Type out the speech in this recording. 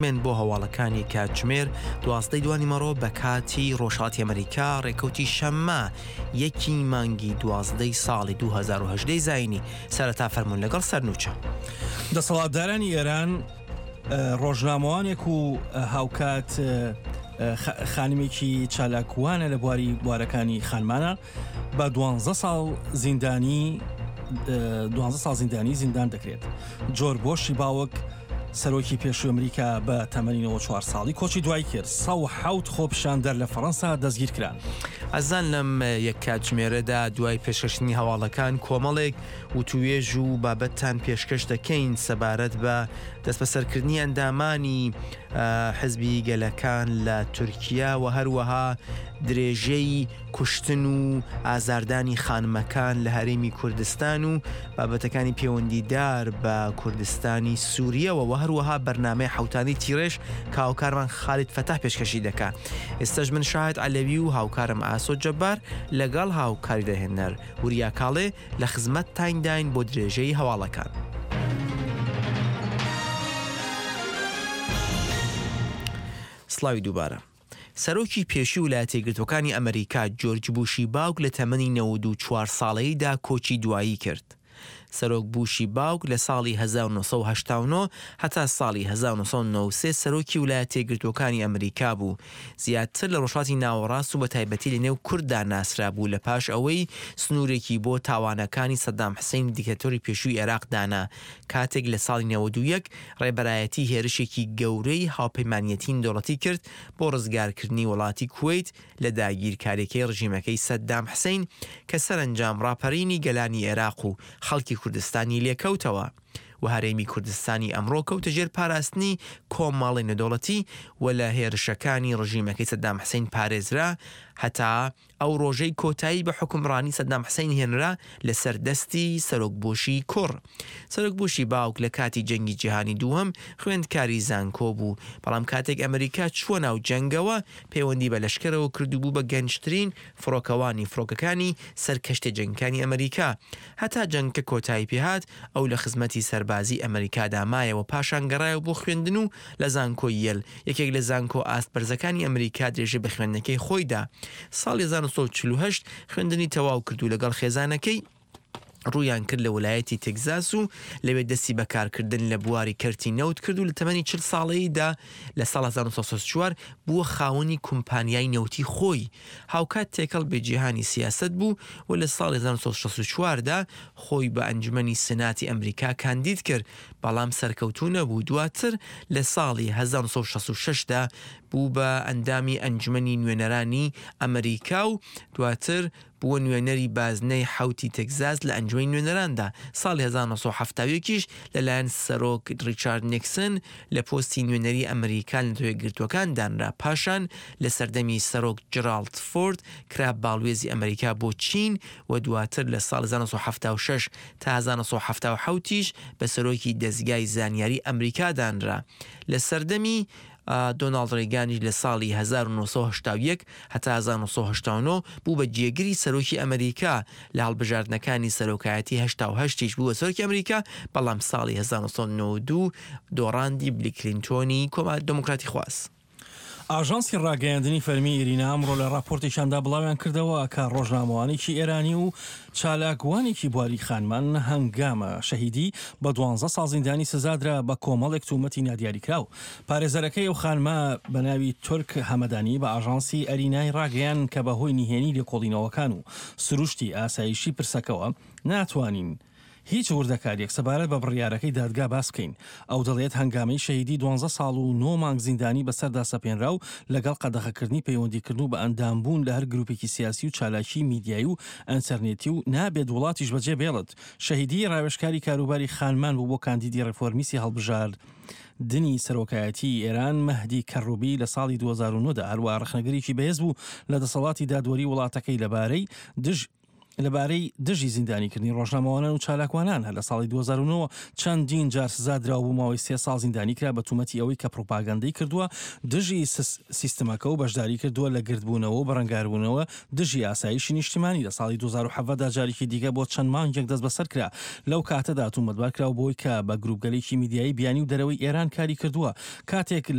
من بۆ هەواڵەکانی کاتژمێر 12 دوانی مەڕۆ بە کاتی ڕۆژهەڵاتی ئەمریکا ڕێکەوتی شەممە یەکی مانگی 12 ساڵی 2018 زاینی سەرەتا فەرموون لەگەڵ سەرنووچە. دەسەڵاتدارانی ئێران ڕۆژنامەوانێک و هاوکات خانمێکی چالاکوانە لە بوارەکانی خانمانە بە 12 ساڵ زیندانی زیندان دەکرێت. جۆر بۆشی باوک سەرۆکی پێشووی ئەمریکا بە تەمەنینەوە 4 ساڵی کۆچی دوای کرد. 107 خۆپیشاندەر لە فەڕەنسا دەستگیر کران. ئەزان لەم یەک کاتژمێرەدا دوای پێشکەشتنی هەواڵەکان کۆمەڵێک وتوێژ و بابەتتان پێشکەش دەکەین سەبارەت بە دەست بەسەرکردنی ئەندامانی حزبی گەلەکان لە تورکیا و هەروەها درێژەی کوشتن و ئازاردانی خانمەکان لە هەرێمی کوردستان و بابەتەکانی پەیوەندیدار بە کوردستانی سووریەوە و هەروەها بەرنامەی حوتانی تیڕێژ کاوکارمان خالید فەتاح پێشکەشی دەکات. ئێستاش من شاهد عەلەوی و هاوکارم ئاسۆ جەبار لەگەڵ هاوکاری دەهێنەر وریا کاڵێ لە خزمەت تاین بۆ درێژەی هەواڵەکان. سڵاوی دووبارە. سەرۆکی پێشی ویلایەتە یەکگرتووەکانی ئەمریکا جۆرج بوشی باوک لە تەمەنی 94 ساڵەییدا کۆچی دوایی کرد. سەرۆک بوشی باوک لە ساڵی 1970 هەتا ساڵی 1993 سەرۆکی ویلایەتە یەکگرتووەکانی ئەمریکا بوو. زیاتر لە ڕۆژهەڵاتی ناوەڕاست و بە تایبەتی لە نێو کوردا ناسرا بوو لە پاش ئەوەی سنوورێکی بۆ تاوانەکانی سەدام حوسێن دیکتاتۆری پێشووی عێراق دانا کاتێک لە ساڵی 91 ڕێبەرایەتی هێرشێکی گەورەی هاوپەیمانیەتی دەوڵەتی کرد بۆ ڕزگارکردنی وڵاتی کوێیت لە داگیرکاریەکەی ڕژیمەکەی سەدام حوسێن کە سەرنجام ڕاپەڕینی گەلانی عێراق و خەڵکی کوردستانی لێکەوتەوە و هەرێمی کوردستانی ئەمڕۆ کەوتە ژێر پاراستنی کۆمەڵی نەدەوڵەتی و لە هێرشەکانی ڕژیمەکەی سەدام حوسێن پارێزرا هەتا ئەو ڕۆژەی کۆتایی بە حکومڕانی سەدام حوسێن هێنرا لەسەر دەستی سەرۆک بوشی کوڕ. سەرۆک بوشی باوک لە کاتی جەنگی جیهانی دووەم خوێندکاری زانکۆ بوو، بەڵام کاتێک ئەمریکا چووە ناو جەنگەوە پەیوەندی بە لەشکرەوە کردوبوو بە گەنجترین فڕۆکەوانی فڕۆکەکانی سەرکەشتە جەنگەکانی ئەمریکا. هەتا جەنگکە کۆتایی پێهات ئەو لە خزمەتی سەربازی ئەمریکادا مایەوە پاشان گەڕایەوە بۆ خوێندن و لە زانکۆی یەل یەکێک لە زانکۆ ئاستبەرزەکانی ئەمریکا درێژە بە خوێندنەکەی خۆیدا. ساڵی 1948 خوێندنی تەواو کردو لەگەڵ خێزانەکەی ڕوویان کرد لە ویلایەتی تێکزاس و لەوێ دەستی بەکارکردن لە بواری کەرتی نەوت کرد و لە تەمەنی 40 ساڵەییدا لە ساڵ 1964 بووە خاوەنی کومپانیای نەوتی خۆی. هاوکات تێکەڵ بە جیهانی سیاست بوو و لە ساڵی 1964دا خۆی بە ئەنجومەنی سناتی ئەمریکا کاندید کرد، بەڵام سەرکەوتوو نەبوو. دواتر لە ساڵی 1966دا بوو بە ئەندامی ئەنجومەنی نوێنەرانی ئەمریکا و دواتر بووە نوێنەری بازنەی حوتی تێکزاس لە ئەنجومەی نوێنەراندا. ساڵی 1970 لەلایەن سەرۆک ریچارد نیکسن لە پۆستی نوێنەری ئەمریکا لە یەکگرتووەکان دانرا، پاشان لە سەردەمی سەرۆک جێرالد فۆرد کرا باڵوێزی ئەمریکا بۆ چین و دواتر لە ساڵ 1976 تا 1970 بە سەرۆکی دەستگای زانیاری ئەمریکا دانرا. لە سەردەمی دۆناڵد ڕێگانیش لە ساڵی 1970 هەتا 1970 بوو بە جێگری سەرۆکی ئەمریکا لە هەڵبژاردنەکانی سەرۆکایەتی 88 بووە سەرۆکی ئەمریکا، بەڵام ساڵی 1992 دۆڕاندی بلی کلینتۆنی کۆمەڵە دموکراتی خواست. ئاژانسی ڕاگەیاندنی فەرمی ئیرینا ئەمڕۆ لە راپۆرتێکیاندا بڵاویان کردەوە کە ڕۆژنامەوانێکی ئێرانی و چالاکوانێکی بواری خانمان هەنگامە شەهیدی بە 12 ساڵ زیندانی سزادرا بە کۆمەڵێک تومەتی نادیاریکراو. پارێزەرەکەی ئەو خانمە بە ناوی تورک هەمەدانی بە ئاژانسی ئەرینای ڕاگەیان کە بەهۆی نهێنی لێکۆڵینەوەکان و سروشتی ئاسایشی پرسەکەوە ناتوانین هیچ وردەکاریەک سەبارەت بە بڕیارەکەی دادگا باس بکەین. ئەو دەڵێت هەنگامەی شەهیدی 12 ساڵ و 9 مانگ زیندانی بەسەردا سەپێنرا و لەگەڵ قەدەغەکردنی پەیوەندیکردن بە ئەندامبوون لە هەر گروپێکی سیاسی و چالاکی میدیایی و ئەنتەرنێتی و نابێت وڵاتیش بەجێ بێڵێت. شەهیدی ڕاوێژکاری کاروباری خانمان بوو بۆ کاندیدی ڕێفۆرمیسی هەڵبژارد دنی سەرۆکایەتی ئێران مەهدی کەڕوبی لە ساڵی 2009دا هەروە ڕخنەگەرێکی بەهێز بوو لە دەسەڵاتی دادوەری وڵاتەکەی لەبارەی لەبارەی دژی زیندانیکردنی ڕۆژنامەوانان و چالاکوانان هەر لە ساڵی 2009 چەندین جار سزادراوە بوو ماوەی 3 ساڵ زیندانی کرا بە تومەتی ئەوەی کە پڕۆپاگەندەی کردووە دژی سیستەمەکە و بەشداری کردووە لە گردبوونەوە و بەڕەنگاربوونەوە دژی ئاسایشی نیشتیمانی لە ساڵی 2017دا جارێکی دیکە بۆ چەند مانگێک دەست بەسەر کرا لەو کاتەدا تومەتبار کراوە بۆی کە بە گروپگەلێکی میدیایی بیانی و دەرەوەی ئێران کاری کردووە کاتێک